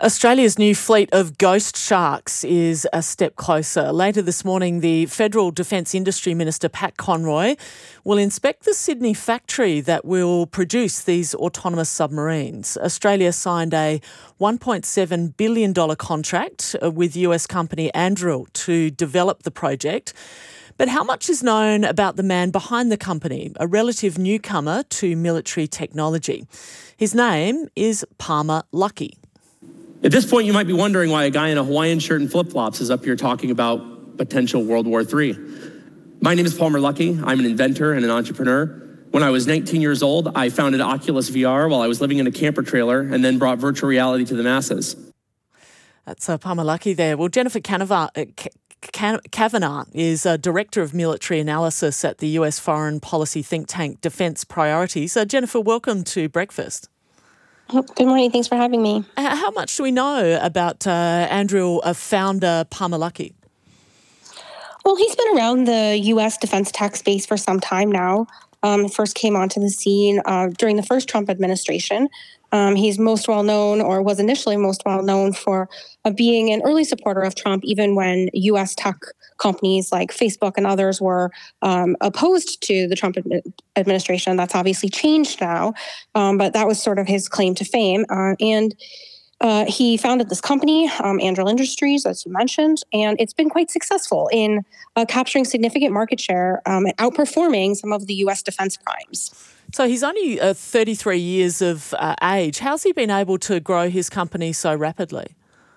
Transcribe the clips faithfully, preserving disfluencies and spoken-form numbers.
Australia's new fleet of Ghost Sharks is a step closer. Later this morning, the Federal Defence Industry Minister, Pat Conroy, will inspect the Sydney factory that will produce these autonomous submarines. Australia signed a one point seven billion dollars contract with U S company Anduril to develop the project. But how much is known about the man behind the company, a relative newcomer to military technology? His name is Palmer Luckey. At this point, you might be wondering why a guy in a Hawaiian shirt and flip-flops is up here talking about potential World War Three. My name is Palmer Luckey. I'm an inventor and an entrepreneur. When I was nineteen years old, I founded Oculus V R while I was living in a camper trailer and then brought virtual reality to the masses. That's uh, Palmer Luckey there. Well, Jennifer Canava, uh, Can- Kavanagh is uh, Director of Military Analysis at the U S foreign policy think tank Defence Priorities. Uh, Jennifer, welcome to Breakfast. Good morning. Thanks for having me. How much do we know about uh, Anduril uh, founder Palmer Luckey? Well, he's been around the U S defense tech space for some time now. Um, first came onto the scene uh, during the first Trump administration. Um, he's most well known, or was initially most well known, for uh, being an early supporter of Trump, even when U S tech companies like Facebook and others were um, opposed to the Trump ad- administration. That's obviously changed now, um, but that was sort of his claim to fame. Uh, and uh, he founded this company, um, Anduril Industries, as you mentioned, and it's been quite successful in uh, capturing significant market share um, and outperforming some of the U S defense primes. So he's only uh, thirty-three years of uh, age. How's he been able to grow his company so rapidly?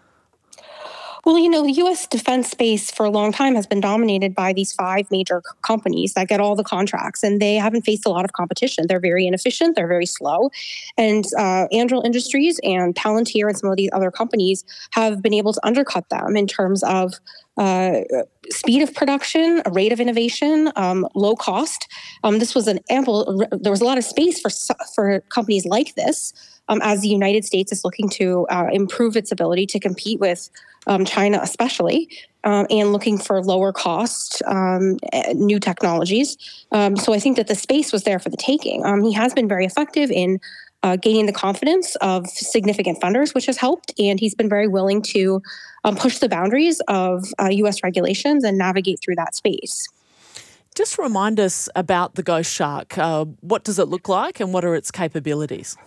Well, you know, the U S defense space for a long time has been dominated by these five major c- companies that get all the contracts, and they haven't faced a lot of competition. They're very inefficient. They're very slow. And uh, Anduril Industries and Palantir and some of these other companies have been able to undercut them in terms of uh, speed of production, a rate of innovation, um, low cost. Um, this was an ample, there was a lot of space for, for companies like this. Um, as the United States is looking to uh, improve its ability to compete with um, China especially, um, and looking for lower cost, um, new technologies. Um, so I think that the space was there for the taking. Um, he has been very effective in uh, gaining the confidence of significant funders, which has helped, and he's been very willing to um, push the boundaries of uh, U S regulations and navigate through that space. Just remind us about the Ghost Shark. Uh, what does it look like and what are its capabilities?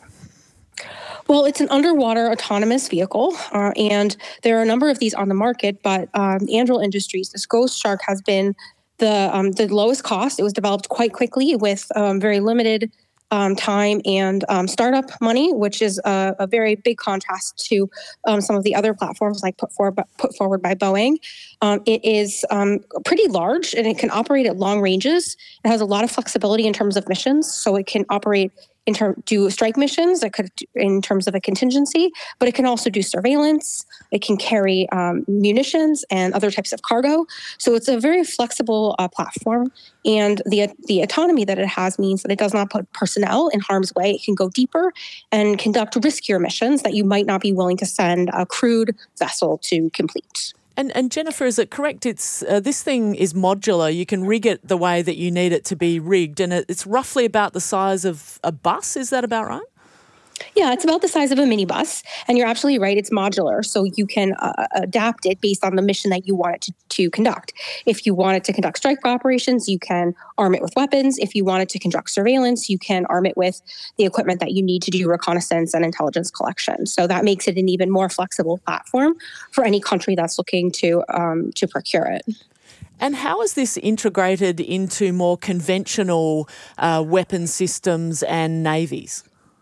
Well, it's an underwater autonomous vehicle, uh, and there are a number of these on the market, but um, Anduril Industries, this Ghost Shark, has been the um, the lowest cost. It was developed quite quickly with um, very limited um, time and um, startup money, which is a, a very big contrast to um, some of the other platforms like put forward, put forward by Boeing. Um, it is um, pretty large, and it can operate at long ranges. It has a lot of flexibility in terms of missions, so it can operate in term do strike missions. It could in terms of a contingency, but it can also do surveillance. It can carry um, munitions and other types of cargo. So it's a very flexible uh, platform, and the the autonomy that it has means that it does not put personnel in harm's way. It can go deeper and conduct riskier missions that you might not be willing to send a crewed vessel to complete. And, and Jennifer, is it correct? It's uh, this thing is modular. You can rig it the way that you need it to be rigged, and it, it's roughly about the size of a bus. Is that about right? Yeah, it's about the size of a minibus, and you're absolutely right. It's modular, so you can uh, adapt it based on the mission that you want it to, to conduct. If you want it to conduct strike operations, you can arm it with weapons. If you want it to conduct surveillance, you can arm it with the equipment that you need to do reconnaissance and intelligence collection. So that makes it an even more flexible platform for any country that's looking to um, to procure it. And how is this integrated into more conventional uh, weapon systems and navies?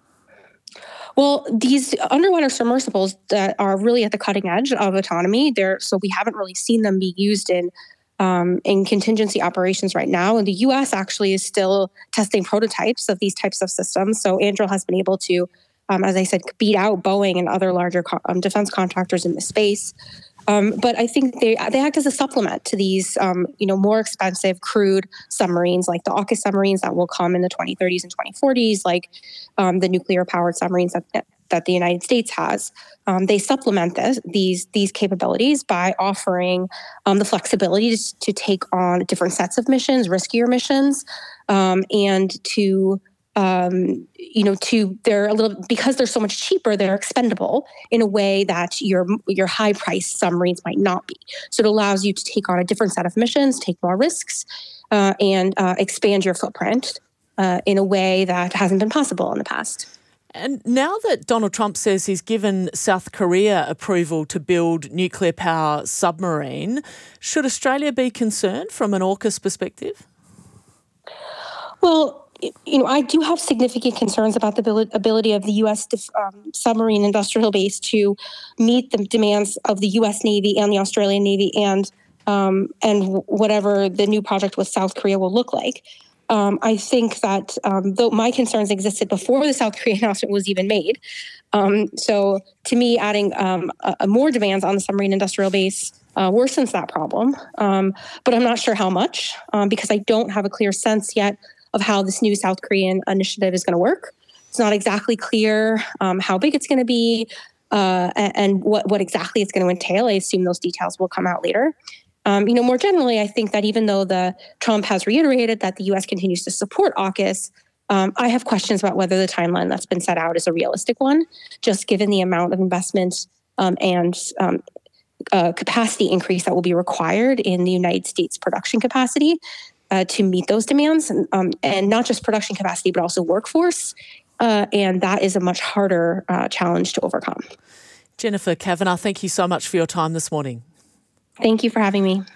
Well, these underwater submersibles that are really at the cutting edge of autonomy, they're, so we haven't really seen them be used in um, in contingency operations right now. And the U S actually is still testing prototypes of these types of systems. So Anduril has been able to, um, as I said, beat out Boeing and other larger co- um, defense contractors in the space. Um, but I think they they act as a supplement to these, um, you know, more expensive crewed submarines like the AUKUS submarines that will come in the twenty thirties and twenty forties, like um, the nuclear-powered submarines that that the United States has. Um, they supplement this, these these capabilities by offering um, the flexibility to, to take on different sets of missions, riskier missions, um, and to um, you know, to they're a little because they're so much cheaper, they're expendable in a way that your your high priced submarines might not be. So it allows you to take on a different set of missions, take more risks, uh, and uh, expand your footprint uh, in a way that hasn't been possible in the past. And now that Donald Trump says he's given South Korea approval to build nuclear power submarine, should Australia be concerned from an AUKUS perspective? Well, you know, I do have significant concerns about the ability of the U S um, submarine industrial base to meet the demands of the U S Navy and the Australian Navy and um, and whatever the new project with South Korea will look like. Um, I think that um, though my concerns existed before the South Korean announcement was even made. Um, so to me, adding um, a, more demands on the submarine industrial base uh, worsens that problem. Um, but I'm not sure how much um, because I don't have a clear sense yet of how this new South Korean initiative is going to work. It's not exactly clear um, how big it's going to be uh, and, and what, what exactly it's going to entail. I assume those details will come out later. Um, you know, more generally, I think that even though the Trump has reiterated that the U S continues to support AUKUS, um, I have questions about whether the timeline that's been set out is a realistic one, just given the amount of investment um, and um, uh, capacity increase that will be required in the United States production capacity uh, to meet those demands, and, um, and not just production capacity, but also workforce. Uh, and that is a much harder uh, challenge to overcome. Jennifer Kavanagh, thank you so much for your time this morning. Thank you for having me.